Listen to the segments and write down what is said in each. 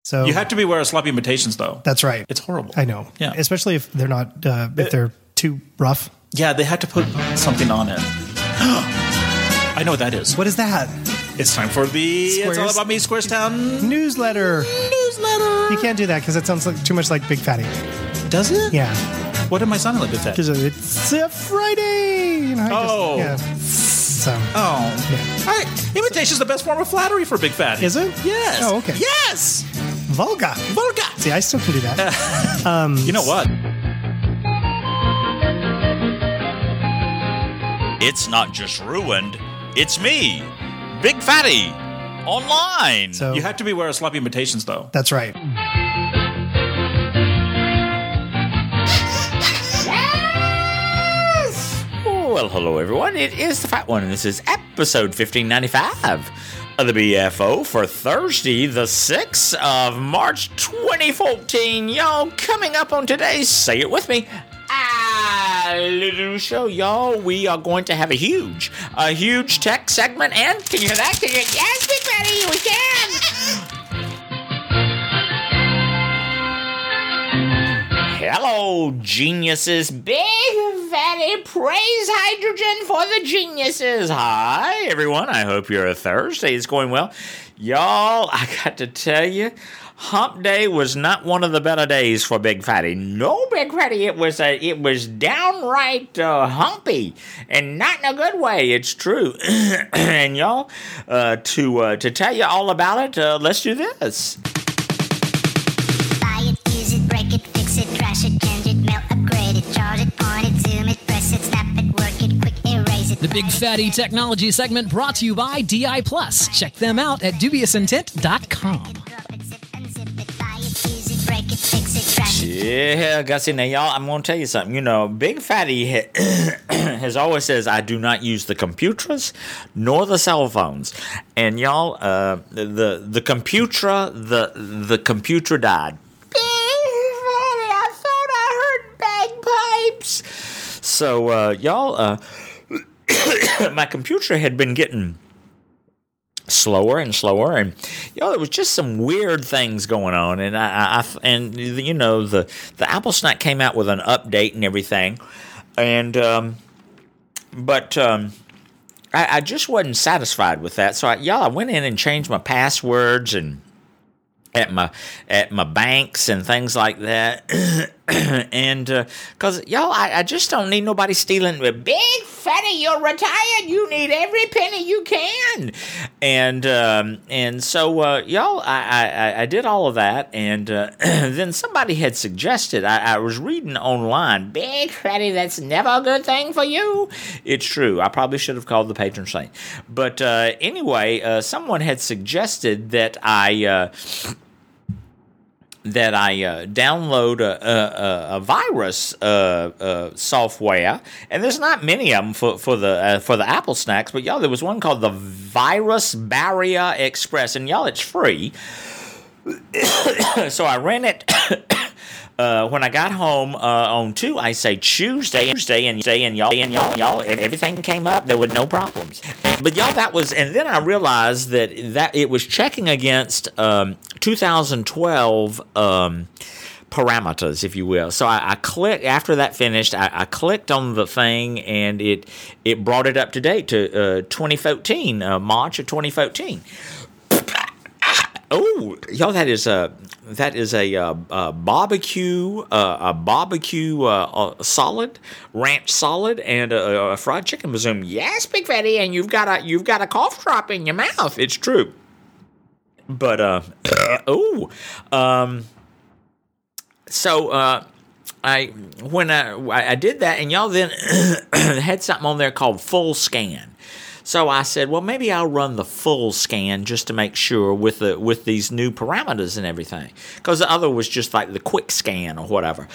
So you have to beware of sloppy imitations, though. That's right. It's horrible. I know. Yeah. Especially if they're not, if they're too rough. Yeah, they had to put something on it. I know what that is. What is that? It's time for the Squares. It's All About Me Squarestown Newsletter. You can't do that because it sounds like too much like Big Fatty. Does it? Yeah. What am I sounding like with that? Because it's a Friday. You know, Oh. yeah. So. Oh. Yeah. Imitation's the best form of flattery for Big Fatty. Is it? Yes. Oh, okay. Yes. Vulgar. See, I still can do that. You know what? It's not just ruined, it's me, Big Fatty, online. So You have to beware of sloppy imitations, though. that's right. Well, hello everyone, it is the Fat One, and this is episode 1595 of the BFO for Thursday, the 6th of March 2014. Y'all, coming up on today's Say It With Me, little show, y'all, we are going to have a huge tech segment, and can you hear that? Can you? Yes, Big Fatty, we can! Hello, geniuses. Big Fatty praise hydrogen for the geniuses. Hi, everyone. I hope your Thursday is going well. Y'all, I got to tell you, Hump Day was not one of the better days for Big Fatty. No, Big Fatty, it was downright humpy, and not in a good way. It's true. And y'all, to tell you all about it, let's do this. Buy it, use it, break it, fix it, trash it, change it, melt, upgrade it, charge it, point it, zoom it, press it, snap it, work it, quick erase it. The Big Fatty Technology segment brought to you by DI Plus. Check them out at dubiousntent.com. Yeah, Gussie. Now, y'all, I'm going to tell you something. You know, Big Fatty has always says, I do not use the computers nor the cell phones. And, y'all, the computer died. Big Fatty, I thought I heard bagpipes. So, y'all, my computer had been getting slower and slower, and there was just some weird things going on, and the Apple Snack came out with an update and everything, and I just wasn't satisfied with that, so I went in and changed my passwords and at my banks and things like that, and because I just don't need nobody stealing. Big Fatty, you're retired. You need every penny you can, and so I did all of that, and then somebody had suggested. I was reading online, Big Fatty, that's never a good thing for you. It's true. I probably should have called the patron saint, but anyway, someone had suggested that I download a virus software, and there's not many of them for the Apple Snacks, but y'all, there was one called the Virus Barrier Express, and y'all, it's free. So I ran it. When I got home on Tuesday, and y'all, everything came up. There were no problems. But y'all, that was, and then I realized that it was checking against 2012 parameters, if you will. So I clicked, after that finished, I clicked on the thing, and it brought it up to date to 2014, March of 2014. Oh, y'all, that is a barbecue solid, ranch solid, and a fried chicken bazoom. Yes, Big Fatty, and you've got a cough drop in your mouth. It's true. But so when I did that, and y'all then had something on there called Full Scan. So I said, well, maybe I'll run the full scan just to make sure with these new parameters and everything, because the other was just like the quick scan or whatever.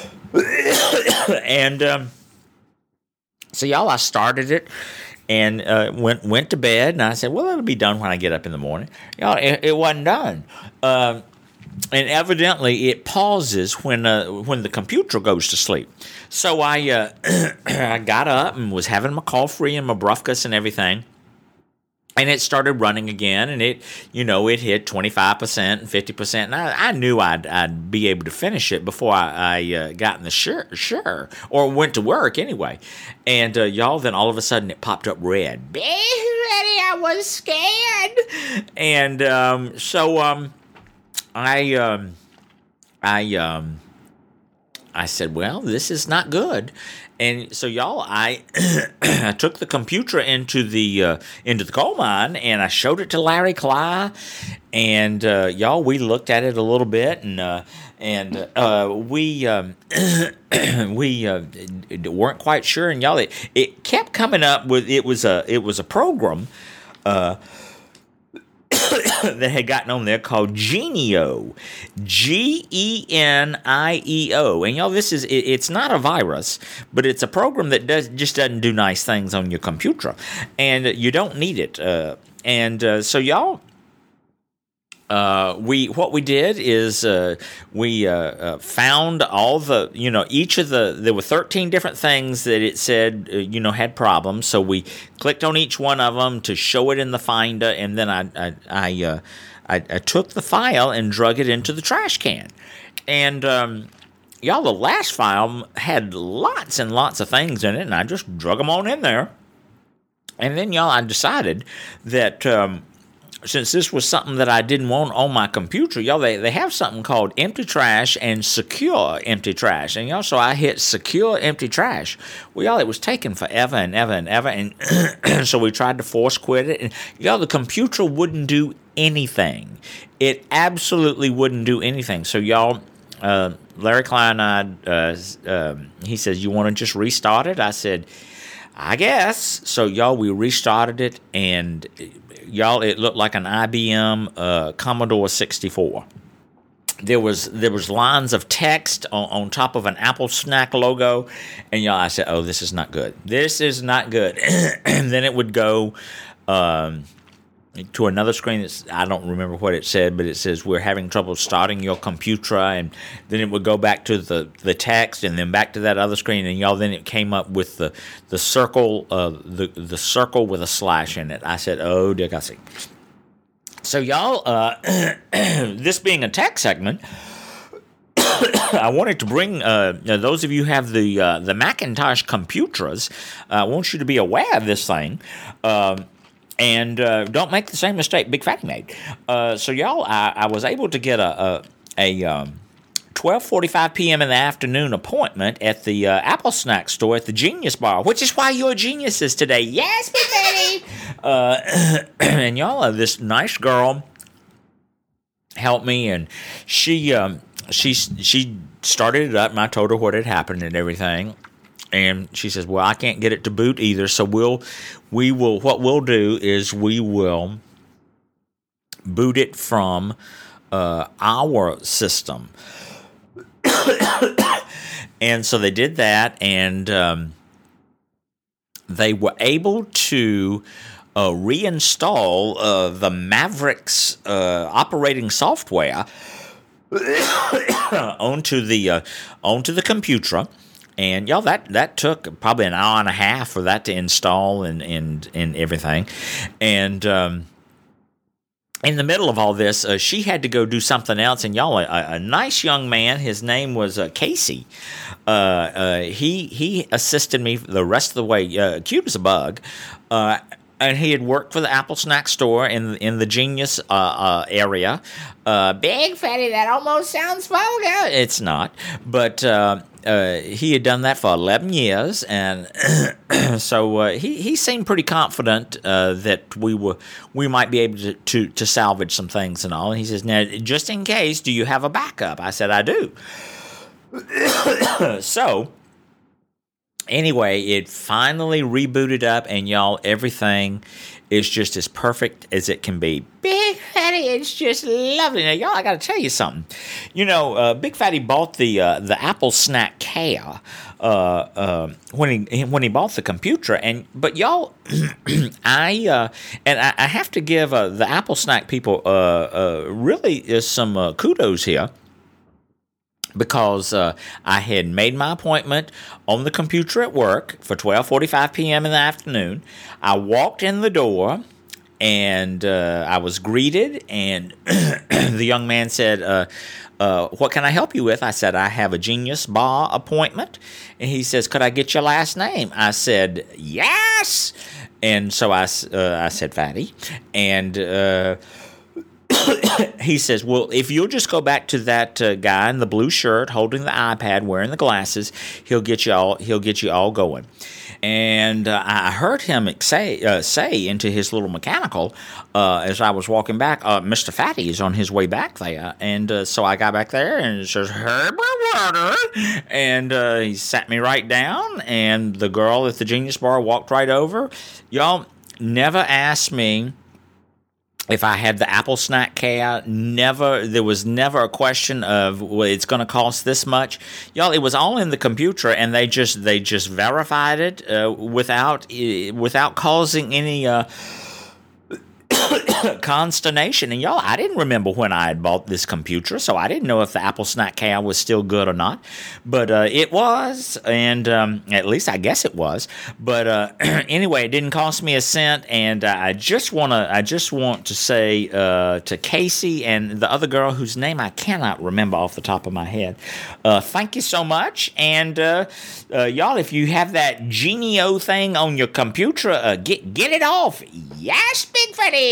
And so y'all, I started it and went to bed, and I said, well, it'll be done when I get up in the morning. Y'all, it wasn't done. And evidently, it pauses when the computer goes to sleep. So I got up and was having my coffee and my brufkas and everything. And it started running again, and it hit 25% and 50%. And I knew I'd be able to finish it before I got in the sure, or went to work anyway. And y'all, then all of a sudden it popped up red. Big Fatty, I was scared. And so I said, well, this is not good. And so, y'all, I I took the computer into the coal mine, and I showed it to Larry Cly, and y'all, we looked at it a little bit, and we weren't quite sure, and y'all, it kept coming up with it was a program that had gotten on there called Genio, Genio, and y'all, it's not a virus, but it's a program that just doesn't do nice things on your computer, and you don't need it. So y'all, what we did is we found all the each of there were 13 different things that it said had problems. So we clicked on each one of them to show it in the Finder, and then I took the file and drug it into the trash can. And y'all, the last file had lots and lots of things in it, and I just drug them on in there. And then y'all, I decided that since this was something that I didn't want on my computer, y'all, they have something called empty trash and secure empty trash. And y'all, so I hit secure empty trash. Well, y'all, it was taking forever and ever and ever. And so we tried to force quit it. And y'all, the computer wouldn't do anything. It absolutely wouldn't do anything. So y'all, Larry Klein and I, he says, you want to just restart it? I said, I guess. So y'all, we restarted it, and y'all, it looked like an IBM Commodore 64. There was lines of text on top of an Apple Snack logo, and y'all, I said, oh, this is not good. This is not good. And then it would go to another screen. I don't remember what it said, but it says, we're having trouble starting your computer, and then it would go back to the text, and then back to that other screen, and y'all, then it came up with the circle, the circle with a slash in it. I said, oh, dear God. So y'all, this being a tech segment, I wanted to bring those of you who have the Macintosh computers, I want you to be aware of this thing. And don't make the same mistake Big Fatty made. So y'all, I was able to get a 12:45 p.m. in the afternoon appointment at the Apple Snack store at the Genius Bar, which is why you're geniuses today. Yes, Big Fatty. And y'all, this nice girl helped me, and she started it up, and I told her what had happened and everything. And she says, well, I can't get it to boot either, so what we'll do is we will boot it from our system. And so they did that, and they were able to reinstall the Mavericks operating software onto the computer. And y'all, that took probably an hour and a half for that to install and everything. And in the middle of all this, she had to go do something else. And y'all, a nice young man, his name was Casey. He assisted me the rest of the way, cute as a bug. And he had worked for the Apple Snack store in the Genius area. Big Fatty, that almost sounds vulgar. It's not, but he had done that for 11 years, and so he seemed pretty confident that we might be able to salvage some things and all. And he says, now, just in case, do you have a backup? I said, I do. So anyway, it finally rebooted up, and y'all, everything is just as perfect as it can be. Big Fatty, it's just lovely. Now, y'all, I got to tell you something. Big Fatty bought the Apple Snack Care when he bought the computer, but y'all, I have to give the Apple Snack people really some kudos here. Because I had made my appointment on the computer at work for 12:45 p.m. in the afternoon. I walked in the door, and I was greeted, and the young man said, what can I help you with? I said, I have a Genius Bar appointment. And he says, could I get your last name? I said, yes. And so I said, Fatty. And he says, well, if you'll just go back to that guy in the blue shirt holding the iPad, wearing the glasses, he'll get you all going. And I heard him say into his little mechanical as I was walking back, Mr. Fatty is on his way back there. And so I got back there, and it says, Herbert Water. And he sat me right down, and the girl at the Genius Bar walked right over. Y'all never asked me if I had the Apple Snack Care. There was never a question of, well, it's going to cost this much. Y'all, it was all in the computer, and they just verified it without causing any consternation. And y'all, I didn't remember when I had bought this computer, so I didn't know if the Apple Snack Care was still good or not. But it was, and at least I guess it was. But anyway, it didn't cost me a cent, and I just want to say to Casey and the other girl whose name I cannot remember off the top of my head, thank you so much. And y'all, if you have that Genio thing on your computer, get it off. Yes, Big Fatty.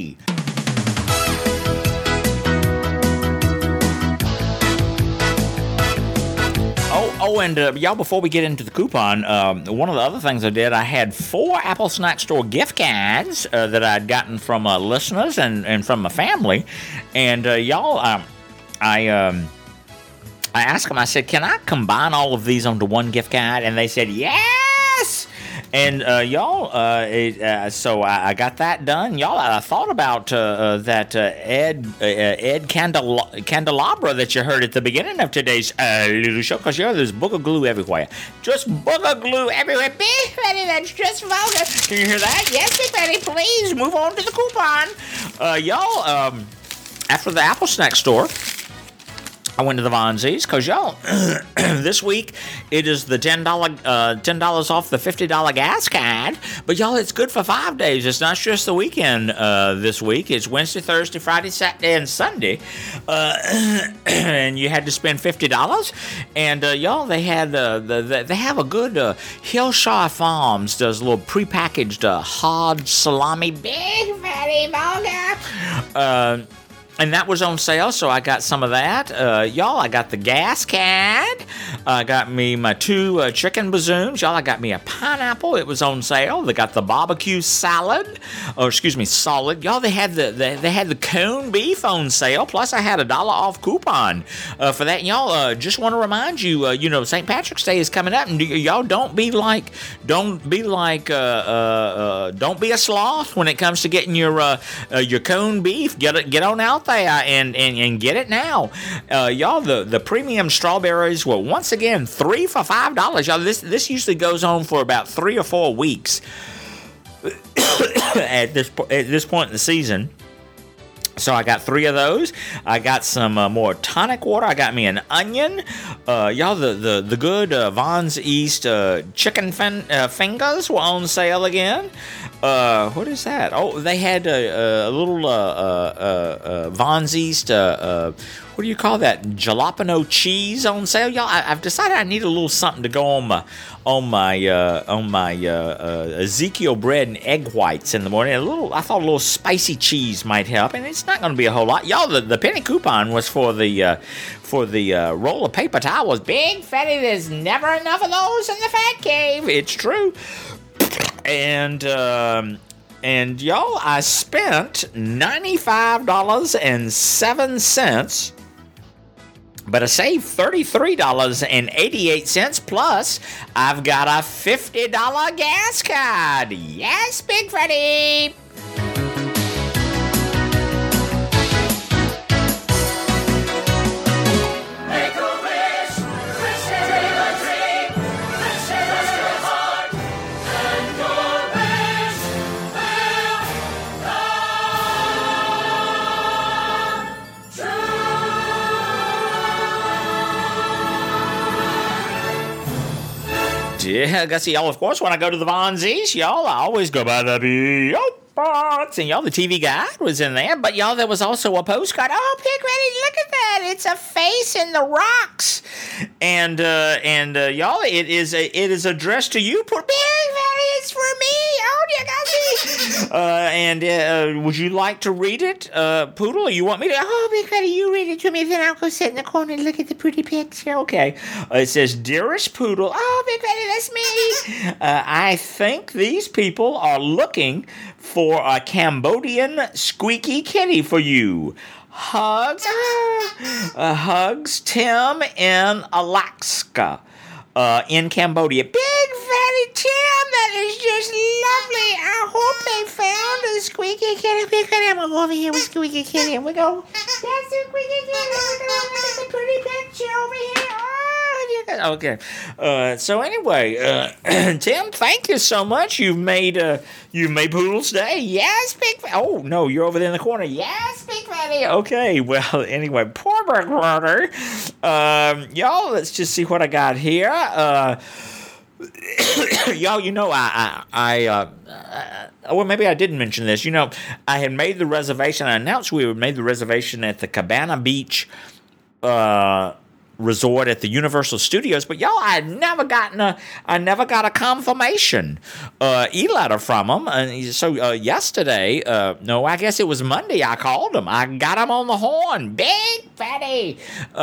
And y'all, before we get into the coupon, one of the other things I did, I had 4 Apple Snack Store gift cards that I'd gotten from listeners and from my family. And y'all, I asked them, I said, can I combine all of these onto one gift card? And they said, yes! And y'all, so I got that done. Y'all, I thought about that Ed Candelabra that you heard at the beginning of today's little show, because there's booger glue everywhere. Just booger glue everywhere. Big Fatty, that's just vulgar. Can you hear that? Yes, Big Fatty, please move on to the coupon. Y'all, after the Apple Snack Store, I went to the Von Z's because, y'all, this week it is the $10 off the $50 gas card. But, y'all, it's good for 5 days. It's not just the weekend this week. It's Wednesday, Thursday, Friday, Saturday, and Sunday. And you had to spend $50. And, y'all, they had they have a good Hillshire Farms does a little prepackaged hard salami, big fatty vulgar. And that was on sale, so I got some of that. Y'all, I got the gas card. I got me my 2 chicken bazooms. Y'all, I got me a pineapple. It was on sale. They got the barbecue salad. Solid. Y'all, they had the cone beef on sale. Plus, I had a $1 off coupon for that. And y'all, just want to remind you, St. Patrick's Day is coming up, and y'all don't be a sloth when it comes to getting your cone beef. Get on out there and get it now. Y'all, the premium strawberries were once again 3 for $5. Y'all, this usually goes on for about 3 or 4 weeks at this point in the season. So I got 3 of those. I got some more tonic water. I got me an onion. Y'all, the good Von's East chicken fingers were on sale again. What is that? Oh, they had a little Von's East, what do you call that? Jalapeno cheese on sale, y'all. I've decided I need a little something to go on my Ezekiel bread and egg whites in the morning. I thought a little spicy cheese might help, and it's not going to be a whole lot. Y'all, the penny coupon was for the roll of paper towels. Big Fatty, there's never enough of those in the Fat Cave. It's true. And y'all, I spent $95.07, but I saved $33.88, plus I've got a $50 gas card. Yes, Big Fatty. Yeah, I see y'all. Of course, when I go to the Von Z's, y'all, I always go by the sports. And y'all, the TV guide was in there. But y'all, there was also a postcard. Oh, Big Fatty, look at that. It's a face in the rocks. And y'all, it is addressed to you. Big Fatty, it's for me. Oh, you got me. And would you like to read it, Poodle? Or you want me to? Oh, Big Fatty, you read it to me. Then I'll go sit in the corner and look at the pretty picture. Okay. It says, Dearest Poodle. Oh, Big Fatty, that's me. I think these people are looking for a Cambodian squeaky kitty for you. Hugs. Hugs, Tim in Alaska. In Cambodia. Big Fatty Tim, that is just lovely. I hope they found a squeaky kitty. Big Fatty, I'm going to go over here with Squeaky Kitty. And we go, that's a squeaky kitty. Look at the pretty picture over here. Okay. So anyway, Tim, thank you so much. You've made Poodle's day. Yes, Big Fatty. Oh no, you're over there in the corner. Yes, Big Fatty. Okay. Well, anyway, poor Big Fatty. Y'all, let's just see what I got here. Y'all, you know, well, maybe I didn't mention this. You know, I had made the reservation. I announced we had made the reservation at the Cabana Beach resort at the Universal Studios, but y'all, I never got a confirmation e-letter from them. And so yesterday, no, I guess it was Monday, I called them. I got them on the horn, Big Fatty,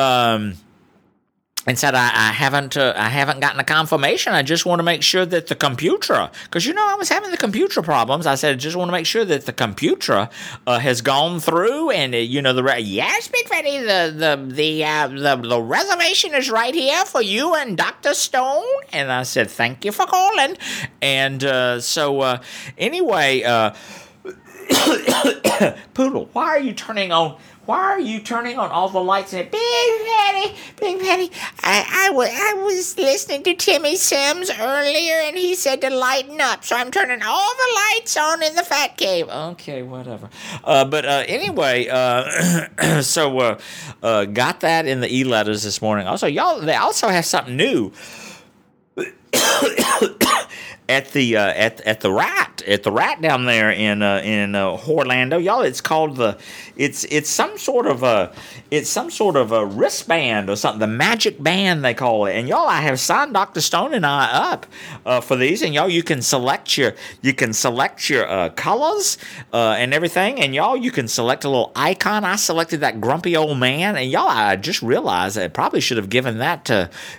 and said I haven't gotten a confirmation. I just want to make sure that the computer, because you know I was having the computer problems. I said I just want to make sure that the computer has gone through, and you know yes, Big Fatty, the reservation is right here for you and Dr. Stone. And I said thank you for calling. And so anyway, Poodle, why are you turning on all the lights? And Big Fatty, I was listening to Timmy Sims earlier, and he said to lighten up, so I'm turning all the lights on in the Fat Cave. Okay, whatever. But anyway, so got that in the e-letters this morning. Also, y'all, they also have something new. At the rat down there in Orlando, y'all. It's called it's some sort of a wristband or something. The Magic Band they call it. And y'all, I have signed Dr. Stone and I up for these. And y'all, you can select your colors and everything. And y'all, you can select a little icon. I selected that grumpy old man. And y'all, I just realized I probably should have given that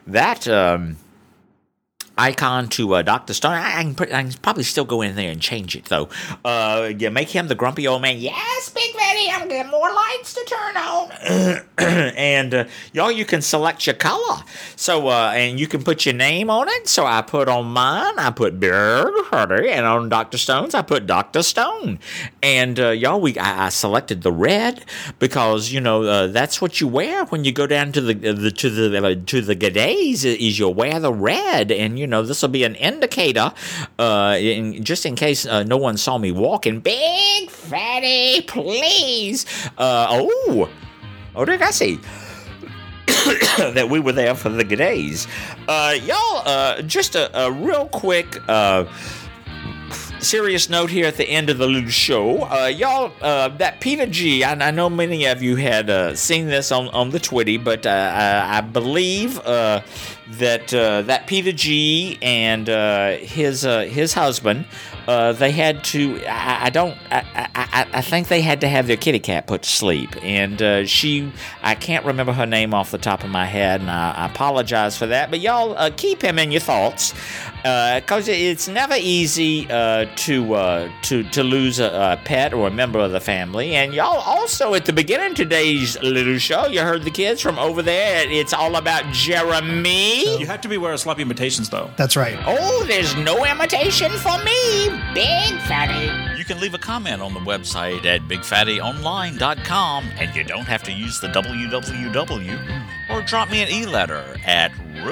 icon to Dr. Stone. I can probably still go in there and change it, though. Yeah, make him the grumpy old man. Yes, Big Fatty, I'm getting more lights to turn on. And, y'all, you can select your color. So, and you can put your name on it. So I put on mine, I put Big Fatty, and on Dr. Stone's, I put Dr. Stone. And, y'all, I selected the red because, you know, that's what you wear when you go down to the G'days, is you wear the red. And, you know, this will be an indicator, just in case no one saw me walking. Big Fatty, please. Oh, did I see that we were there for the G'days? Y'all, just a real quick serious note here at the end of the little show. Y'all, that Peter G, I know many of you had seen this on the Twitty, but I believe that Peter G and his husband, they had to. I think they had to have their kitty cat put to sleep, and I can't remember her name off the top of my head, and I apologize for that. But y'all, keep him in your thoughts, because it's never easy to lose a pet or a member of the family. And y'all, also at the beginning of today's little show, you heard the kids from over there. It's all about Jeremy. You have to beware of sloppy imitations, though. That's right. Oh, there's no imitation for me, Big Fatty. You can leave a comment on the website at bigfattyonline.com, and you don't have to use the www, or drop me an e-letter at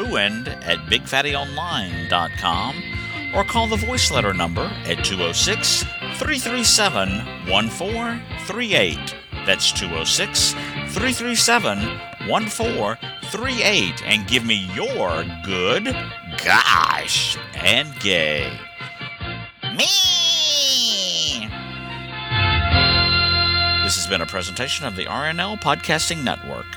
ruined@bigfattyonline.com, or call the voice letter number at 206-337-1438. That's 206-337-1438, and give me your good, gosh, and gay. Me! has been a presentation of the RNL Podcasting Network.